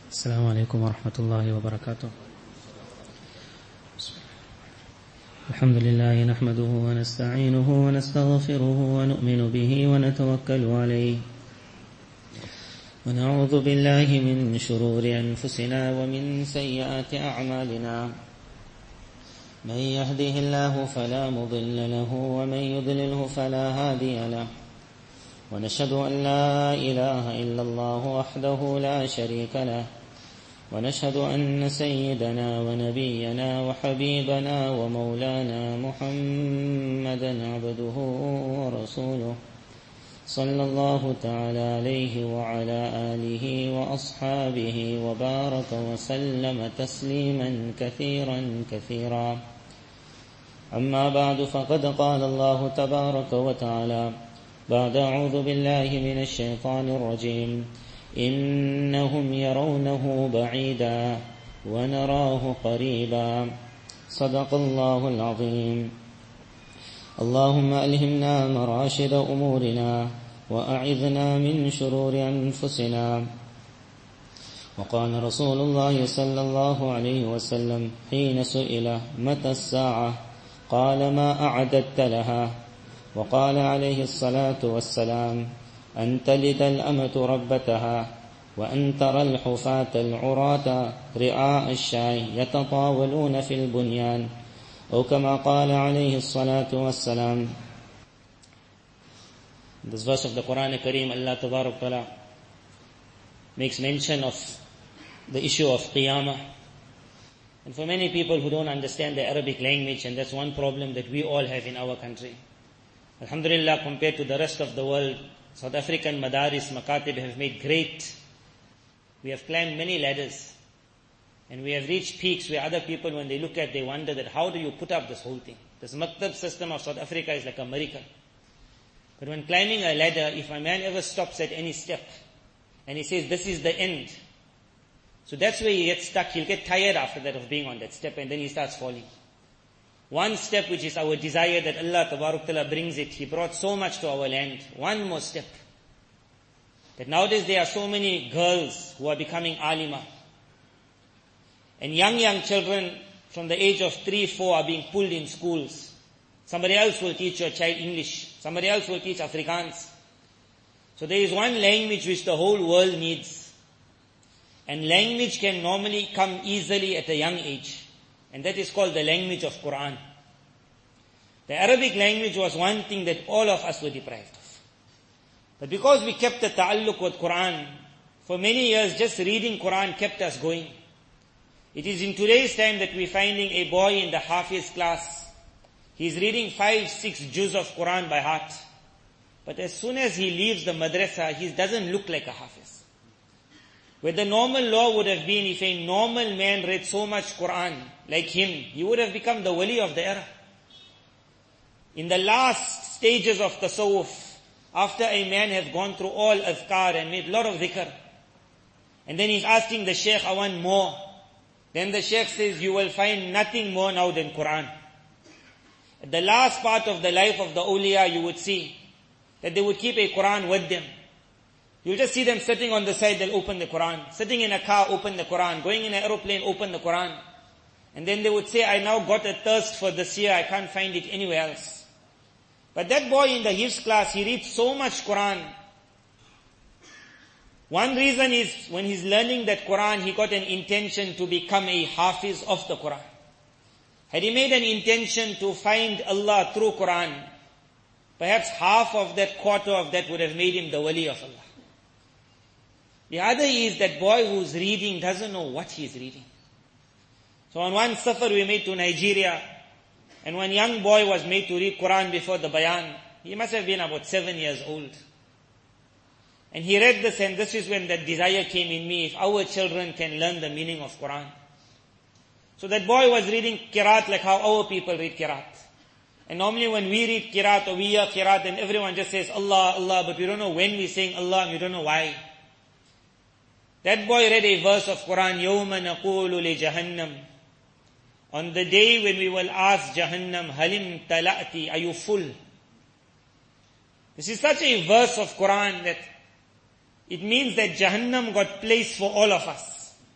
السلام عليكم ورحمة الله وبركاته. الحمد لله نحمده ونستعينه ونستغفره ونؤمن به ونتوكل عليه ونعوذ بالله من شرور أنفسنا ومن سيئات أعمالنا. من يهده الله فلا مضل له ومن يضلله فلا هادي له، ونشهد أن لا إله إلا الله وحده لا شريك له، ونشهد أن سيدنا ونبينا وحبيبنا ومولانا محمدا عبده ورسوله صلى الله تعالى عليه وعلى آله وأصحابه وبارك وسلم تسليما كثيرا كثيرا. أما بعد، فقد قال الله تبارك وتعالى بعد أعوذ بالله من الشيطان الرجيم: إنهم يرونه بعيدا ونراه قريبا. صدق الله العظيم. اللهم ألهمنا مراشد أمورنا وأعذنا من شرور أنفسنا. وقال رسول الله صلى الله عليه وسلم حين سئل متى الساعة قال: ما أعددت لها؟ وقال عليه الصلاة والسلام: أن تلد الأمة ربتها، وأن ترى الحفاة العراة رعاء الشاي يتطاولون في البنيان، أو كما قال عليه الصلاة والسلام. This verse of the Quran Kareem, Allah Tabarak Ta'ala makes mention of the issue of Qiyamah. And for many people who don't understand the Arabic language, and that's one problem that we all have in our country. Alhamdulillah, compared to the rest of the world, South African madaris, makatib have made great. We have climbed many ladders. And we have reached peaks where other people, when they look at, they wonder that how do you put up this whole thing? This maktab system of South Africa is like a miracle. But when climbing a ladder, if a man ever stops at any step, and he says, this is the end, so that's where he gets stuck. He'll get tired after that of being on that step, and then he starts falling. One step, which is our desire that Allah Tabarak Ta'ala brings it. He brought so much to our land. One more step. That nowadays there are so many girls who are becoming alima. And young children from the age of 3, 4 are being pulled in schools. Somebody else will teach your child English. Somebody else will teach Afrikaans. So there is one language which the whole world needs. And language can normally come easily at a young age. And that is called the language of Quran. The Arabic language was one thing that all of us were deprived of. But because we kept the ta'alluq with Quran, for many years just reading Quran kept us going. It is in today's time that we're finding a boy in the Hafiz class. He's reading 5, 6 juz of Quran by heart. But as soon as he leaves the madrasa, he doesn't look like a Hafiz. Where the normal law would have been, if a normal man read so much Quran like him, he would have become the wali of the era. In the last stages of tasawwuf, after a man has gone through all azkar and made a lot of dhikr, and then he's asking the sheikh, I want more. Then the sheikh says, you will find nothing more now than Quran. At the last part of the life of the awliya, you would see that they would keep a Quran with them. You'll just see them sitting on the side, they'll open the Quran. Sitting in a car, open the Quran. Going in an aeroplane, open the Quran. And then they would say, I now got a thirst for this year, I can't find it anywhere else. But that boy in the Hifz class, he reads so much Quran. One reason is, when he's learning that Quran, he got an intention to become a Hafiz of the Quran. Had he made an intention to find Allah through Quran, perhaps half of that, quarter of that would have made him the wali of Allah. The other is that boy who's reading doesn't know what he's reading. So on one safar we made to Nigeria, and one young boy was made to read Quran before the bayan. He must have been about 7 years old. And he read this, and this is when that desire came in me, if our children can learn the meaning of Quran. So that boy was reading Qiraat like how our people read Qiraat. And normally when we read Qiraat or we hear Qiraat, then everyone just says Allah, Allah, but we don't know when we're saying Allah, and we don't know why. That boy read a verse of Quran, يَوْمَ نَقُولُ لِجَهَنَّمْ. On the day when we will ask Jahannam, Halim tala'ti, are you full? This is such a verse of Quran that it means that Jahannam got placed for all of us.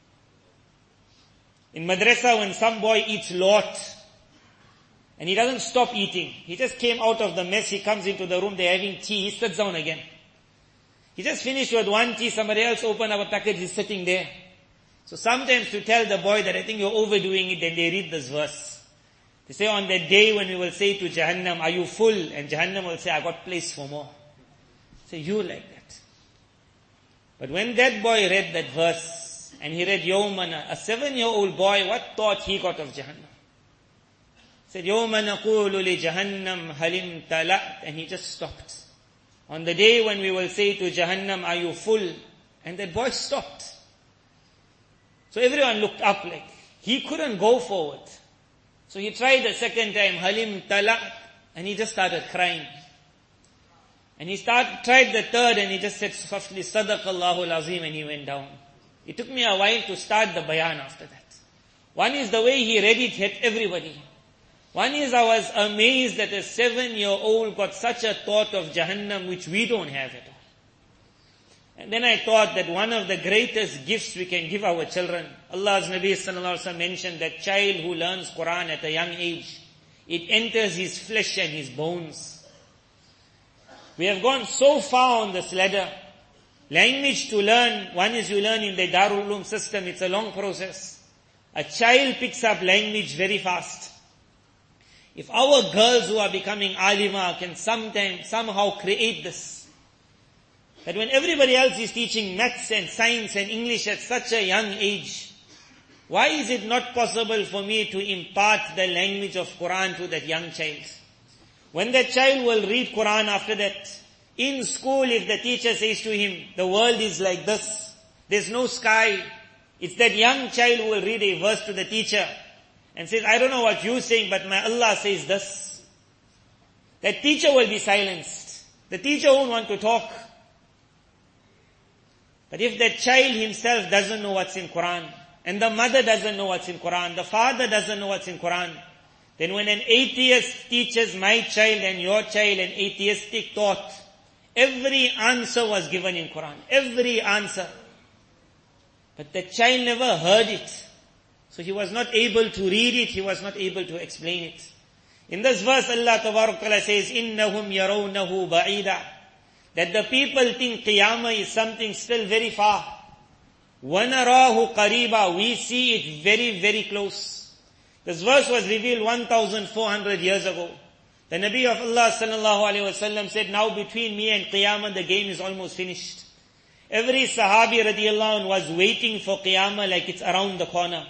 In madrasa, when some boy eats lot, and he doesn't stop eating, he just came out of the mess, he comes into the room, they're having tea, he sits down again. He just finished with one tea, somebody else opened up a package, he's sitting there. So sometimes to tell the boy that I think you're overdoing it, then they read this verse. They say on that day when we will say to Jahannam, are you full? And Jahannam will say, I got place for more. Say, you like that. But when that boy read that verse, and he read Yawmana, a 7-year-old boy, what thought he got of Jahannam? He said, Yawmana qulu li Jahannam halim talat, and he just stopped. On the day when we will say to Jahannam, are you full? And that boy stopped. So everyone looked up like, he couldn't go forward. So he tried the second time, halim talat, and he just started crying. And he tried the third, and he just said softly, Sadaqallahu al-Azim, and he went down. It took me a while to start the bayan after that. One is the way he read it hit everybody. One is I was amazed that a 7-year-old got such a thought of Jahannam which we don't have at all. And then I thought that one of the greatest gifts we can give our children, Allah's Nabi sallallahu alaihi wasallam mentioned that child who learns Quran at a young age, it enters his flesh and his bones. We have gone so far on this ladder. Language to learn, one is you learn in the Darul Uloom system, it's a long process. A child picks up language very fast. If our girls who are becoming alima can somehow create this, that when everybody else is teaching maths and science and English at such a young age, why is it not possible for me to impart the language of Quran to that young child? When that child will read Quran after that, in school if the teacher says to him, the world is like this, there's no sky, it's that young child who will read a verse to the teacher and says, I don't know what you're saying, but my Allah says this. That teacher will be silenced. The teacher won't want to talk. But if that child himself doesn't know what's in Quran, and the mother doesn't know what's in Quran, the father doesn't know what's in Quran, then when an atheist teaches my child and your child an atheistic thought, every answer was given in Quran. Every answer. But the child never heard it. So he was not able to read it, he was not able to explain it. In this verse, Allah Ta'ala says, إِنَّهُمْ يَرَوْنَهُ بَعِيدًا, that the people think Qiyamah is something still very far. وَنَرَاهُ قَرِيبًا, we see it very, very close. This verse was revealed 1,400 years ago. The Nabi of Allah sallallahu alaihi wasallam said, now between me and Qiyamah, the game is almost finished. Every Sahabi radiallahu anh was waiting for Qiyamah like it's around the corner.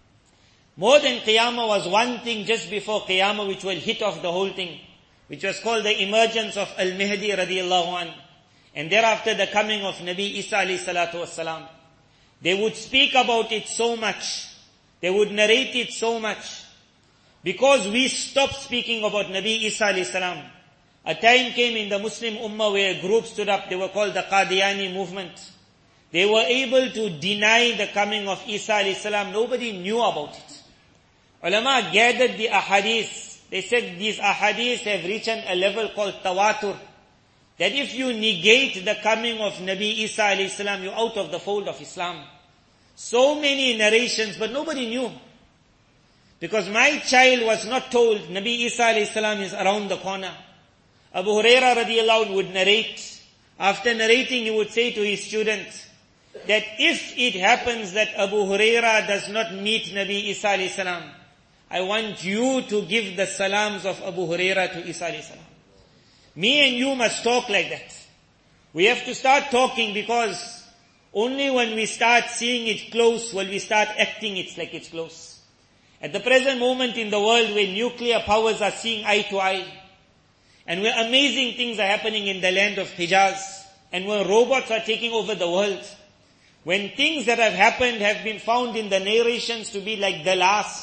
More than Qiyamah was one thing just before Qiyamah which will hit off the whole thing, which was called the emergence of Al-Mahdi radiallahu anh. And thereafter the coming of Nabi Isa alayhi salatu wassalam. They would speak about it so much. They would narrate it so much. Because we stopped speaking about Nabi Isa alayhi salam. A time came in the Muslim Ummah where a group stood up, they were called the Qadiani movement. They were able to deny the coming of Isa alayhi salam. Nobody knew about it. Ulama gathered the ahadith. They said these ahadith have reached a level called tawatur. That if you negate the coming of Nabi Isa alayhi salam, you're out of the fold of Islam. So many narrations, but nobody knew. Because my child was not told Nabi Isa alayhi salam is around the corner. Abu Huraira radiallahu anh would narrate. After narrating, he would say to his student that if it happens that Abu Huraira does not meet Nabi Isa alayhi salam, I want you to give the salams of Abu Huraira to Isa alayhi salam. Me and you must talk like that. We have to start talking because only when we start seeing it close will we start acting it like it's close. At the present moment in the world where nuclear powers are seeing eye to eye, and where amazing things are happening in the land of Hijaz, and where robots are taking over the world, when things that have happened have been found in the narrations to be like the last.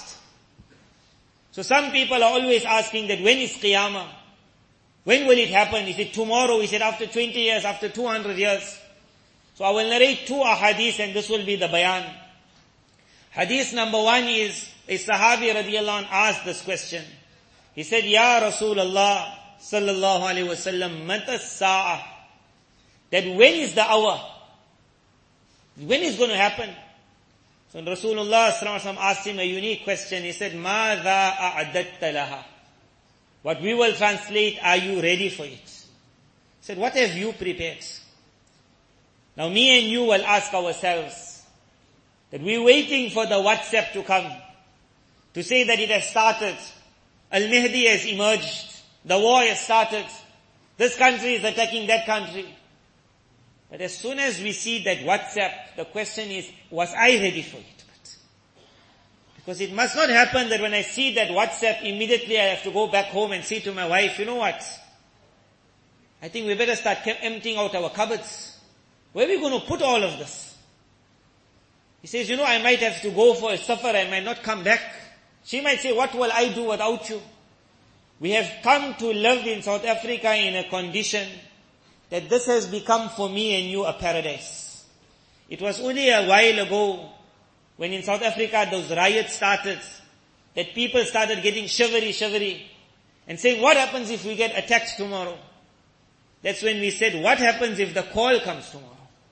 So some people are always asking that when is Qiyamah? When will it happen? Is it tomorrow? Is it after 20 years? After 200 years? So I will narrate 2 ahadith and this will be the bayan. Hadith number 1 is, a Sahabi radiallahu anh asked this question. He said, Ya Rasulullah sallallahu alayhi wasallam, mata sa'ah, that when is the hour? When is going to happen? So Rasulullah sallallahu alaihi wasallam asked him a unique question. He said, مَاذَا أَعْدَدْتَ لَهَا? What we will translate, are you ready for it? He said, what have you prepared? Now me and you will ask ourselves that we're waiting for the WhatsApp to come to say that it has started. Al-Mahdi has emerged. The war has started. This country is attacking that country. But as soon as we see that WhatsApp, the question is, was I ready for it? Because it must not happen that when I see that WhatsApp, immediately I have to go back home and say to my wife, you know what? I think we better start emptying out our cupboards. Where are we going to put all of this? He says, you know, I might have to go for a safar, I might not come back. She might say, what will I do without you? We have come to live in South Africa in a condition that this has become for me and you a paradise. It was only a while ago when in South Africa those riots started, that people started getting shivery and saying, what happens if we get attacked tomorrow? That's when we said, what happens if the call comes tomorrow?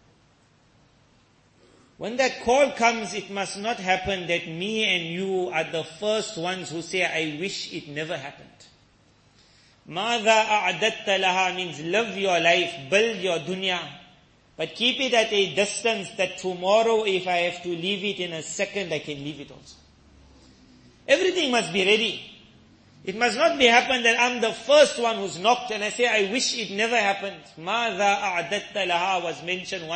When that call comes, it must not happen that me and you are the first ones who say, I wish it never happened. مَاذَا أَعْدَدْتَ لَهَا means live your life, build your dunya, but keep it at a distance that tomorrow if I have to leave it in a second, I can leave it also. Everything must be ready. It must not be happen that I'm the first one who's knocked and I say, I wish it never happened. مَاذَا أَعْدَدْتَ لَهَا was mentioned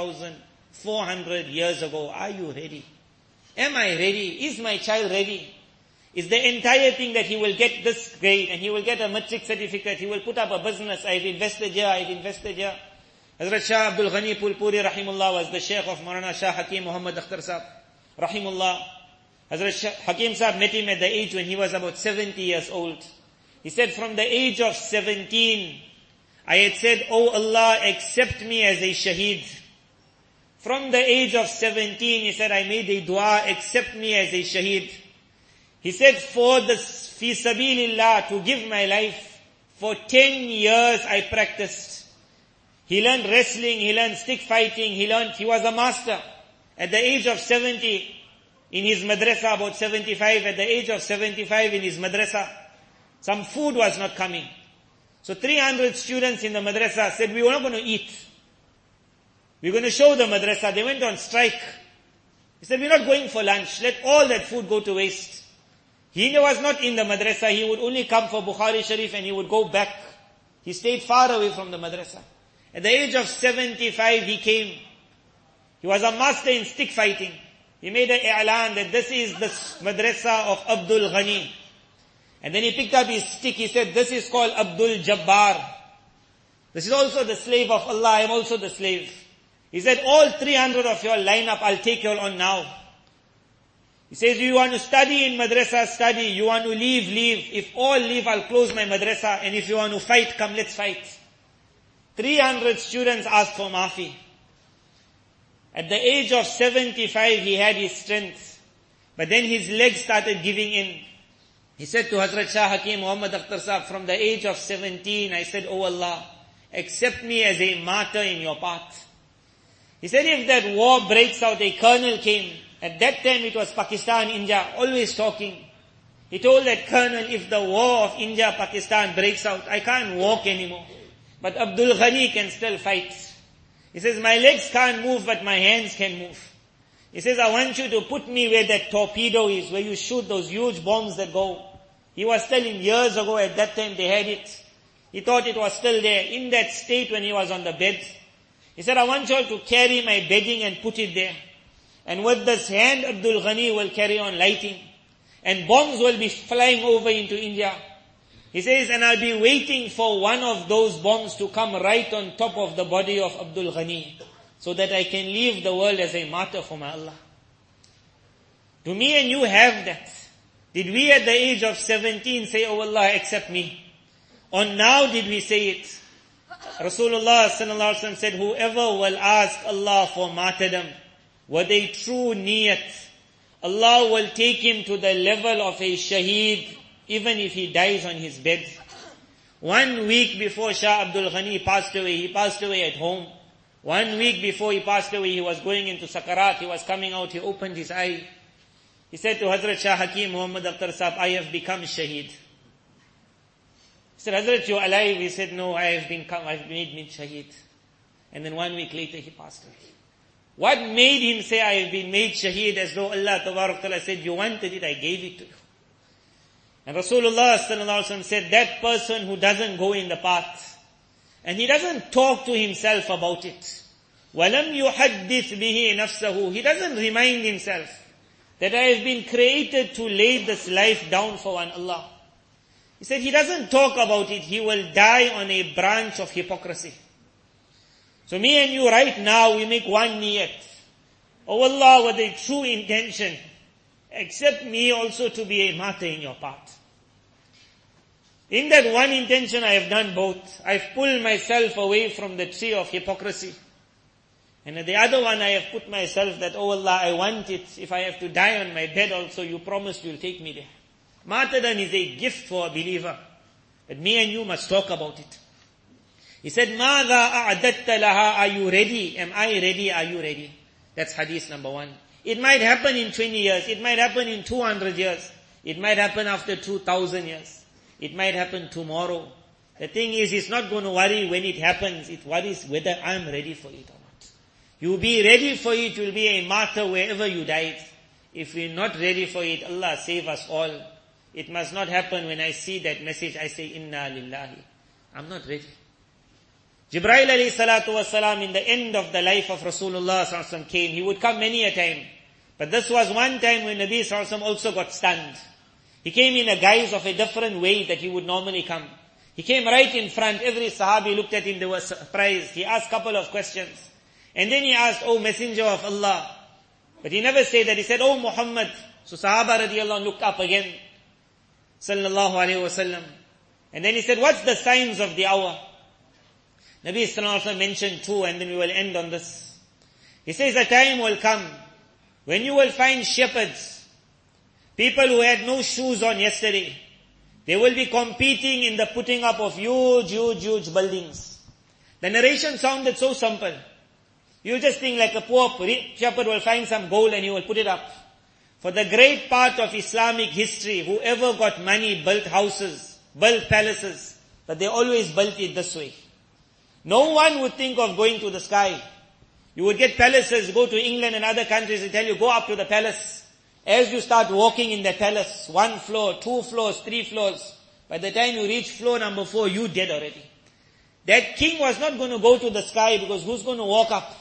1,400 years ago. Are you ready? Am I ready? Is my child ready? Is the entire thing that he will get this grade and he will get a matric certificate, he will put up a business, I've invested here. Hazrat Shah Abdul Ghani Pulpuri Rahimullah was the Sheikh of Maulana Shah Hakim Muhammad Akhtar Sahib Rahimullah. Hazrat Hakim Sahib met him at the age when he was about 70 years old. He said, from the age of 17, I had said, oh Allah, accept me as a shaheed. From the age of 17, he said, I made a dua, accept me as a shaheed. He said, for this, fi sabilillah, to give my life, for 10 years I practiced. He learned wrestling, he learned stick fighting, he was a master. At the age of 70, in his madrasa, about 75, at the age of 75 in his madrasa, some food was not coming. So 300 students in the madrasa said, we were not going to eat. We're going to show the madrasa. They went on strike. He said, we're not going for lunch. Let all that food go to waste. He was not in the madrasa. He would only come for Bukhari Sharif and he would go back. He stayed far away from the madrasa. At the age of 75, he came. He was a master in stick fighting. He made an i'lan that this is the madrasa of Abdul Ghani. And then he picked up his stick. He said, this is called Abdul Jabbar. This is also the slave of Allah. I am also the slave. He said, all 300 of your line up, I'll take you all on now. He says, you want to study in madrasa, study. You want to leave, leave. If all leave, I'll close my madrasa. And if you want to fight, come, let's fight. 300 students asked for maafi. At the age of 75, he had his strength. But then his legs started giving in. He said to Hazrat Shah Hakim Muhammad Akhtar Sahib, from the age of 17, I said, oh Allah, accept me as a martyr in your path. He said, if that war breaks out, a colonel came. At that time it was Pakistan, India, always talking. He told that colonel, if the war of India, Pakistan breaks out, I can't walk anymore. But Abdul Ghani can still fight. He says, my legs can't move, but my hands can move. He says, I want you to put me where that torpedo is, where you shoot those huge bombs that go. He was telling years ago, at that time they had it. He thought it was still there, in that state when he was on the bed. He said, I want you all to carry my bedding and put it there. And with this hand, Abdul Ghani will carry on lighting. And bombs will be flying over into India. He says, and I'll be waiting for one of those bombs to come right on top of the body of Abdul Ghani, so that I can leave the world as a martyr for my Allah. Do me and you have that? Did we at the age of 17 say, oh Allah, accept me? Or now did we say it? Rasulullah sallallahu alaihi wasallam said, whoever will ask Allah for martyrdom with a true niyat, Allah will take him to the level of a shaheed, even if he dies on his bed. 1 week before Shah Abdul Ghani passed away, he passed away at home. 1 week before he passed away, he was going into Sakarat, he was coming out, he opened his eye. He said to Hazrat Shah Hakim Muhammad Akhtar Sahab, I have become Shaheed. He said, Hazrat, you're alive? He said, no, I've made me Shaheed. And then 1 week later he passed away. What made him say, I have been made Shaheed, as though Allah Tabarak Ta'ala said, you wanted it, I gave it to you. And Rasulullah Sallallahu Alaihi Wasallam said, that person who doesn't go in the path, and he doesn't talk to himself about it, وَلَمْ يُحَدِّثْ بِهِ نَفْسَهُ, he doesn't remind himself that I have been created to lay this life down for one Allah. He said he doesn't talk about it, he will die on a branch of hypocrisy. So me and you right now, we make one niyat. Oh Allah, with a true intention, accept me also to be a martyr in your path. In that one intention I have done both. I've pulled myself away from the tree of hypocrisy. And at the other one I have put myself that, oh Allah, I want it. If I have to die on my bed also, you promised you'll take me there. Martyrdom is a gift for a believer. But me and you must talk about it. He said, مَاذَا أَعْدَدْتَ لَهَا, are you ready? Am I ready? Are you ready? That's hadith number 1. It might happen in 20 years. It might happen in 200 years. It might happen after 2,000 years. It might happen tomorrow. The thing is, it's not going to worry when it happens. It worries whether I'm ready for it or not. You be ready for it, you'll be a martyr wherever you died. If we're not ready for it, Allah save us all. It must not happen when I see that message, I say, Inna Lillahi. I'm not ready. Jibreel alayhi salatu wasalam, in the end of the life of Rasulullah sallallahu alaihi wasallam came. He would come many a time. But this was one time when Nabi sallallahu alaihi wasallam also got stunned. He came in a guise of a different way that he would normally come. He came right in front. Every Sahabi looked at him, they were surprised. He asked a couple of questions. And then he asked, oh Messenger of Allah. But he never said that. He said, oh Muhammad. So Sahaba radiallahu anh looked up again. Sallallahu alayhi wasallam. And then he said, what's the signs of the hour? Nabi sallallahu alayhi wasallam mentioned 2, and then we will end on this. He says, a time will come when you will find shepherds, people who had no shoes on yesterday. They will be competing in the putting up of huge buildings. The narration sounded so simple. You just think like a poor shepherd will find some gold and he will put it up. For the great part of Islamic history, whoever got money built houses, built palaces, but they always built it this way. No one would think of going to the sky. You would get palaces, go to England and other countries, they tell you, go up to the palace. As you start walking in the palace, 1 floor, 2 floors, 3 floors, by the time you reach floor number 4, you dead already. That king was not going to go to the sky because who's going to walk up?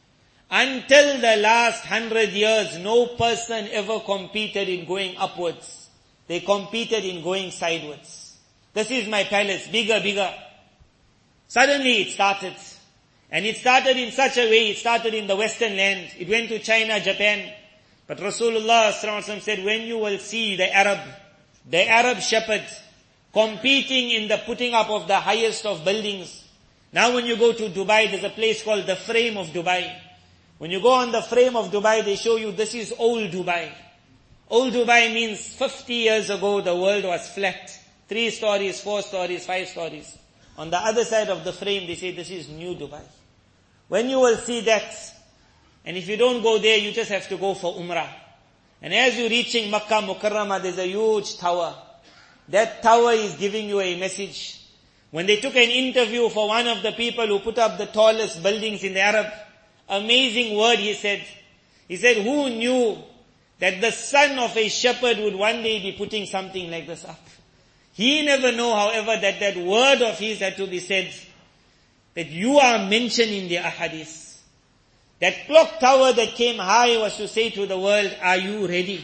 Until the last 100 years, no person ever competed in going upwards. They competed in going sideways. This is my palace, bigger. Suddenly it started. And it started in such a way, it started in the Western land. It went to China, Japan. But Rasulullah said, when you will see the Arab shepherd competing in the putting up of the highest of buildings. Now when you go to Dubai, there's a place called the Frame of Dubai. When you go on the Frame of Dubai, they show you this is old Dubai. Old Dubai means 50 years ago the world was flat. 3 stories, 4 stories, 5 stories. On the other side of the frame, they say this is new Dubai. When you will see that, and if you don't go there, you just have to go for Umrah. And as you're reaching Makkah Mukarramah, there's a huge tower. That tower is giving you a message. When they took an interview for one of the people who put up the tallest buildings in the Arab, amazing word he said. He said, who knew that the son of a shepherd would one day be putting something like this up? He never know, however, that word of his had to be said, that you are mentioned in the ahadith. That clock tower that came high was to say to the world, are you ready?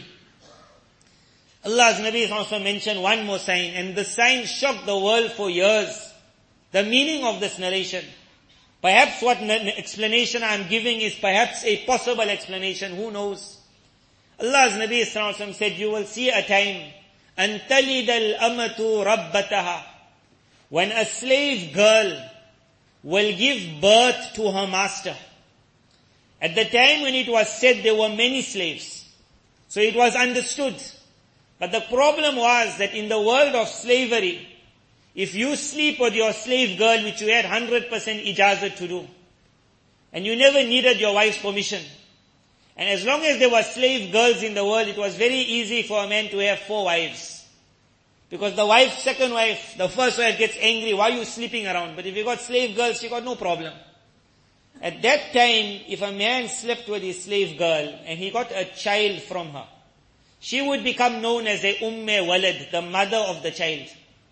Allah's Nabi also mentioned one more sign, and the sign shocked the world for years. The meaning of this narration. Perhaps what explanation I'm giving is perhaps a possible explanation, who knows? Allah's Nabi said, you will see a time, أَن تَلِدَ الْأَمَةُ رَبَّتَهَا, when a slave girl will give birth to her master. At the time when it was said, there were many slaves. So it was understood. But the problem was that in the world of slavery, if you sleep with your slave girl, which you had 100% ijazat to do, and you never needed your wife's permission. And as long as there were slave girls in the world, it was very easy for a man to have 4 wives. Because the wife, second wife, the first wife gets angry, why are you sleeping around? But if you got slave girls, she got no problem. At that time, if a man slept with his slave girl and he got a child from her, she would become known as a Walad, the mother of the child.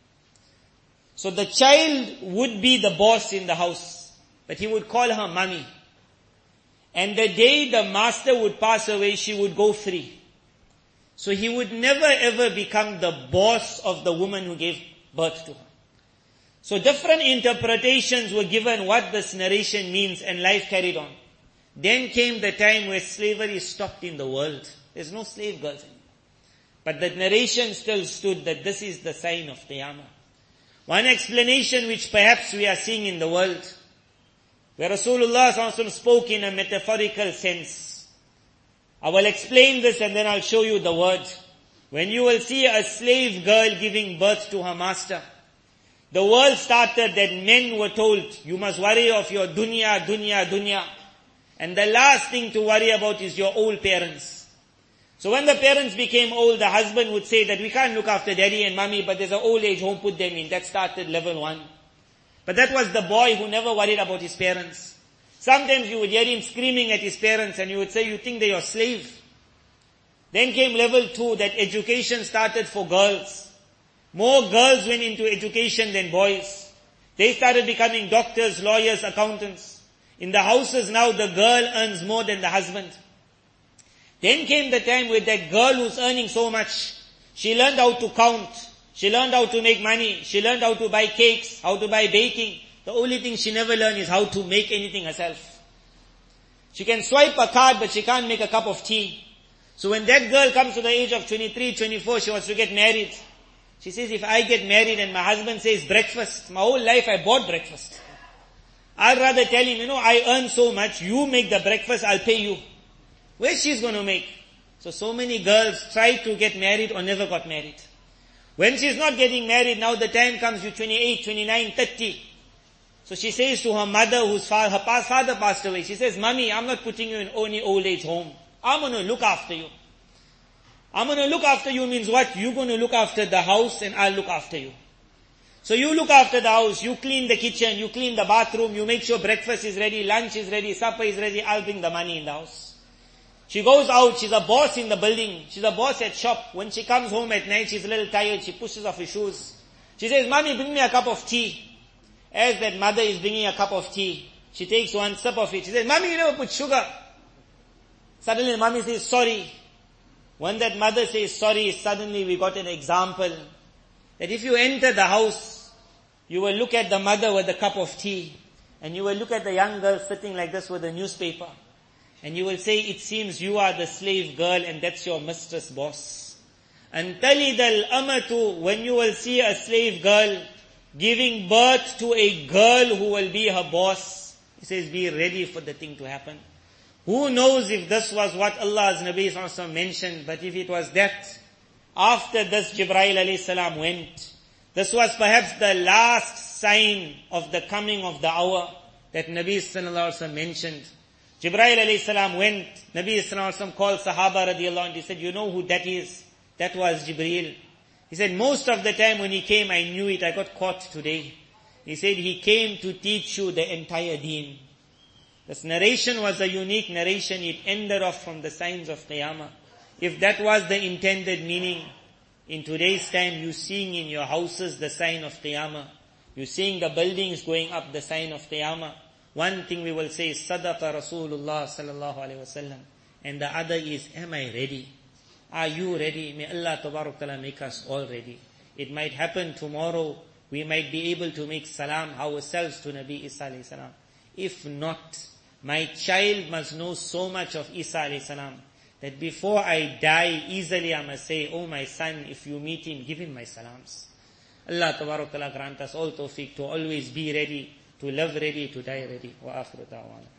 So the child would be the boss in the house, but he would call her mommy. And the day the master would pass away, she would go free. So he would never ever become the boss of the woman who gave birth to her. So different interpretations were given what this narration means, and life carried on. Then came the time where slavery stopped in the world. There's no slave girls anymore. But the narration still stood that this is the sign of Qiyamah. One explanation which perhaps we are seeing in the world, where Rasulullah ﷺ spoke in a metaphorical sense. I will explain this and then I'll show you the word. When you will see a slave girl giving birth to her master, the world started that men were told, you must worry of your dunya, dunya, dunya. And the last thing to worry about is your old parents. So when the parents became old, the husband would say that we can't look after daddy and mommy, but there's an old age home, put them in. That started level 1. But that was the boy who never worried about his parents. Sometimes you would hear him screaming at his parents and you would say, you think they're your slave? Then came level 2, that education started for girls. More girls went into education than boys. They started becoming doctors, lawyers, accountants. In the houses now, the girl earns more than the husband. Then came the time where that girl who's earning so much, she learned how to count. She learned how to make money. She learned how to buy cakes, how to buy baking. The only thing she never learned is how to make anything herself. She can swipe a card, but she can't make a cup of tea. So when that girl comes to the age of 23, 24, she wants to get married. She says, if I get married and my husband says breakfast, my whole life I bought breakfast. I'd rather tell him, I earn so much, you make the breakfast, I'll pay you. Where's she's going to make? So many girls tried to get married or never got married. When she's not getting married, now the time comes, you're 28, 29, 30. So she says to her mother, her father passed away, she says, Mommy, I'm not putting you in any old age home. I'm going to look after you. I'm going to look after you means what? You're going to look after the house and I'll look after you. So you look after the house, you clean the kitchen, you clean the bathroom, you make sure breakfast is ready, lunch is ready, supper is ready, I'll bring the money in the house. She goes out, she's a boss in the building, she's a boss at shop. When she comes home at night, she's a little tired, she pushes off her shoes. She says, Mommy, bring me a cup of tea. As that mother is bringing a cup of tea, she takes one sip of it. She says, Mommy, you never put sugar. Suddenly the mommy says, sorry. When that mother says sorry, suddenly we got an example that if you enter the house, you will look at the mother with a cup of tea, and you will look at the young girl sitting like this with a newspaper, and you will say, it seems you are the slave girl and that's your mistress boss. And talid al-amatu, when you will see a slave girl giving birth to a girl who will be her boss, he says, be ready for the thing to happen. Who knows if this was what Allah's Nabi sallallahu alaihi wasallam mentioned, but if it was that, after this Jibreel alayhi salam went, this was perhaps the last sign of the coming of the hour that Nabi sallallahu alaihi wasallam mentioned. Jibreel alayhi salam went, Nabi sallallahu alaihi wasallam called Sahaba radiallahu anhu, he said, you know who that is? That was Jibreel. He said, most of the time when he came, I knew it, I got caught today. He said, he came to teach you the entire deen. This narration was a unique narration. It ended off from the signs of Qiyamah. If that was the intended meaning, in today's time, you're seeing in your houses the sign of Qiyamah. You're seeing the buildings going up, the sign of Qiyamah. One thing we will say is, Sadaqa Rasulullah sallallahu alaihi wasallam. And the other is, am I ready? Are you ready? May Allah Tabarak Ta'ala make us all ready. It might happen tomorrow. We might be able to make salam ourselves to Nabi Isa alayhi salam. If not, my child must know so much of Isa alayhi salam that before I die, easily I must say, oh my son, if you meet him, give him my salams. Allah Tabarak Ta'ala grant us all tawfiq to always be ready, to live ready, to die ready. Wa akhiru da'wana.